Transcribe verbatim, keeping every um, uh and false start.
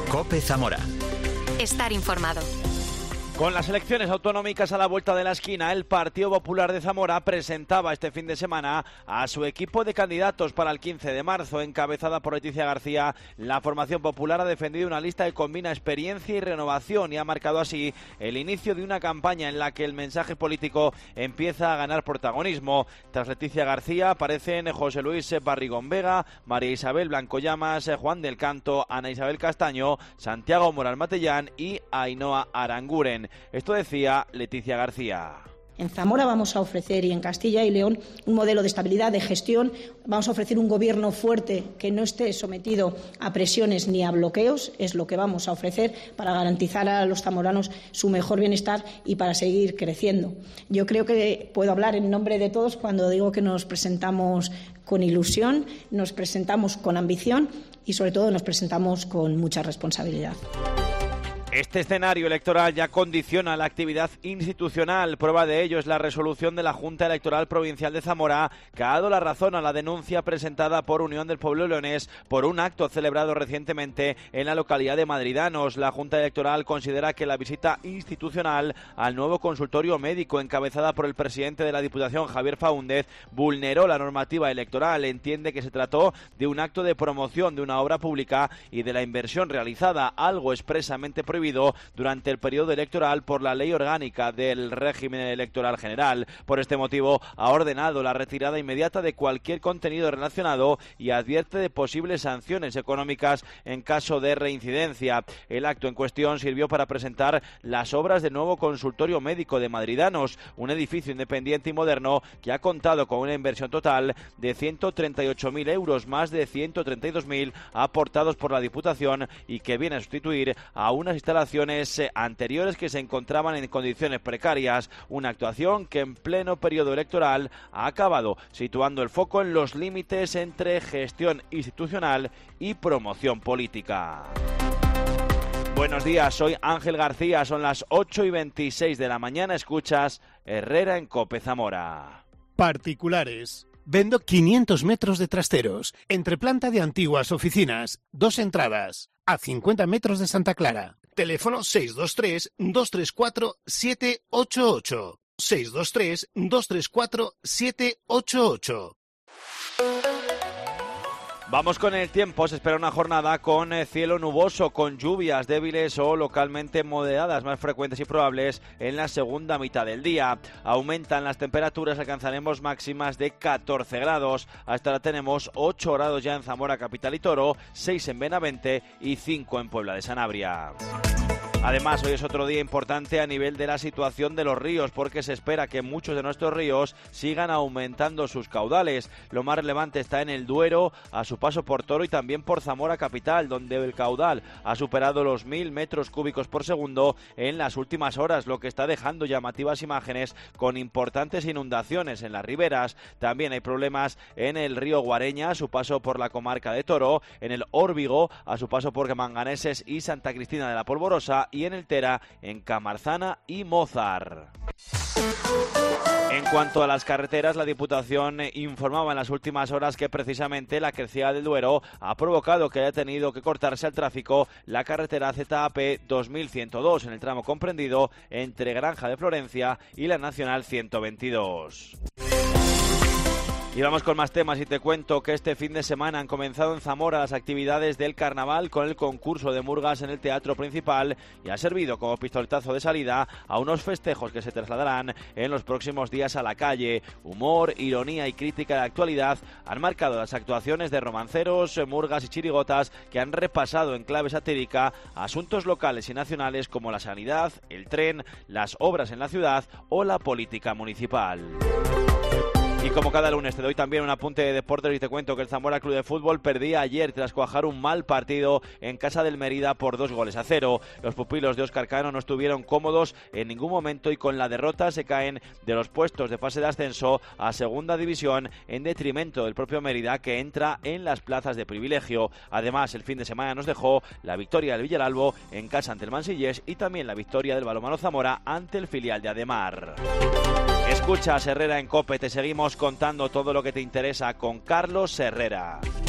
COPE Zamora. Estar informado. Con las elecciones autonómicas a la vuelta de la esquina, el Partido Popular de Zamora presentaba este fin de semana a su equipo de candidatos para el quince de marzo. Encabezada por Leticia García, la formación popular ha defendido una lista que combina experiencia y renovación y ha marcado así el inicio de una campaña en la que el mensaje político empieza a ganar protagonismo. Tras Leticia García aparecen José Luis Barrigón Vega, María Isabel Blanco Llamas, Juan del Canto, Ana Isabel Castaño, Santiago Moral Matellán y Ainhoa Aranguren. Esto decía Leticia García. En Zamora vamos a ofrecer, y en Castilla y León, un modelo de estabilidad, de gestión. Vamos a ofrecer un gobierno fuerte que no esté sometido a presiones ni a bloqueos. Es lo que vamos a ofrecer para garantizar a los zamoranos su mejor bienestar y para seguir creciendo. Yo creo que puedo hablar en nombre de todos cuando digo que nos presentamos con ilusión, nos presentamos con ambición y, sobre todo, nos presentamos con mucha responsabilidad. Este escenario electoral ya condiciona la actividad institucional. Prueba de ello es la resolución de la Junta Electoral Provincial de Zamora, que ha dado la razón a la denuncia presentada por Unión del Pueblo Leonés por un acto celebrado recientemente en la localidad de Madridanos. La Junta Electoral considera que la visita institucional al nuevo consultorio médico, encabezada por el presidente de la Diputación, Javier Faúndez, vulneró la normativa electoral. Entiende que se trató de un acto de promoción de una obra pública y de la inversión realizada, algo expresamente prohibido durante el periodo electoral por la Ley Orgánica del Régimen Electoral General. Por este motivo, ha ordenado la retirada inmediata de cualquier contenido relacionado y advierte de posibles sanciones económicas en caso de reincidencia. El acto en cuestión sirvió para presentar las obras del nuevo consultorio médico de Madridanos, un edificio independiente y moderno que ha contado con una inversión total de ciento treinta y ocho mil euros, más de ciento treinta y dos mil aportados por la Diputación, y que viene a sustituir a unas instalaciones anteriores que se encontraban en condiciones precarias. Una actuación que en pleno periodo electoral ha acabado situando el foco en los límites entre gestión institucional y promoción política. Buenos días, soy Ángel García, son las ocho y veintiséis de la mañana, escuchas Herrera en COPE Zamora. Particulares. Vendo quinientos metros de trasteros, entre planta de antiguas oficinas, dos entradas, a cincuenta metros de Santa Clara. Teléfono seis dos tres, dos tres cuatro, siete ocho ocho. seis dos tres, dos tres cuatro, siete ocho ocho. Vamos con el tiempo. Se espera una jornada con cielo nuboso, con lluvias débiles o localmente moderadas, más frecuentes y probables en la segunda mitad del día. Aumentan las temperaturas, alcanzaremos máximas de catorce grados. Hasta ahora tenemos ocho grados ya en Zamora, capital y Toro, seis en Benavente y cinco en Puebla de Sanabria. Además, hoy es otro día importante a nivel de la situación de los ríos, porque se espera que muchos de nuestros ríos sigan aumentando sus caudales. Lo más relevante está en el Duero, a su paso por Toro y también por Zamora capital, donde el caudal ha superado los mil metros cúbicos por segundo en las últimas horas, lo que está dejando llamativas imágenes con importantes inundaciones en las riberas. También hay problemas en el río Guareña, a su paso por la comarca de Toro, en el Órbigo, a su paso por Manganeses y Santa Cristina de la Polvorosa, y en el Tera, en Camarzana y Mozar. En cuanto a las carreteras, la Diputación informaba en las últimas horas que precisamente la crecida del Duero ha provocado que haya tenido que cortarse al tráfico la carretera Z A P dos mil ciento dos en el tramo comprendido entre Granja de Florencia y la Nacional ciento veintidós. Y vamos con más temas y te cuento que este fin de semana han comenzado en Zamora las actividades del carnaval con el concurso de murgas en el Teatro Principal y ha servido como pistoletazo de salida a unos festejos que se trasladarán en los próximos días a la calle. Humor, ironía y crítica de actualidad han marcado las actuaciones de romanceros, murgas y chirigotas que han repasado en clave satírica asuntos locales y nacionales como la sanidad, el tren, las obras en la ciudad o la política municipal. Y como cada lunes te doy también un apunte de deportes y te cuento que el Zamora Club de Fútbol perdía ayer tras cuajar un mal partido en casa del Mérida por dos goles a cero. Los pupilos de Óscar Cano no estuvieron cómodos en ningún momento y con la derrota se caen de los puestos de fase de ascenso a segunda división en detrimento del propio Mérida, que entra en las plazas de privilegio. Además, el fin de semana nos dejó la victoria del Villaralbo en casa ante el Mansillés y también la victoria del Balonmano Zamora ante el filial de Ademar. Escuchas Herrera en COPE, te seguimos contando todo lo que te interesa con Carlos Herrera.